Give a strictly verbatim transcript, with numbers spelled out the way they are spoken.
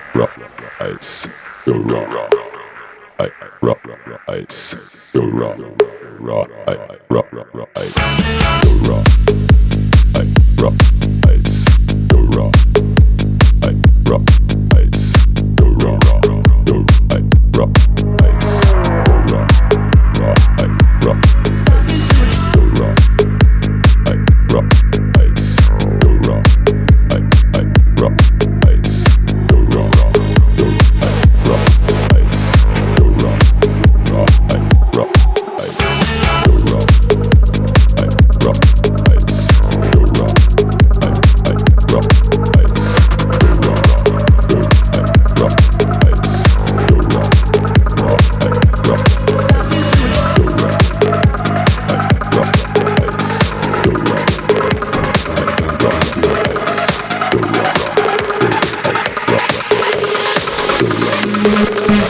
rock, ice, go rock, I rock, ice, go rock, rock, I rock, ice, go rock, I rock, ice, go rock, I rock, ice, go rock, go, I rock, ice, go rock, rock, I rock, ice, go rock, I rock, ice, go rock, I I rock, ice, go rock, go, I rock, ice, go rock, rock, I rock, ice, go rock, I rock, ice, go rock, I I rock, ice, go rock, go, I rock, ice, go rock, rock, I rock, ice, go rock, I rock, ice, go rock, I rock, ice, go rock, go, I rock, go rock.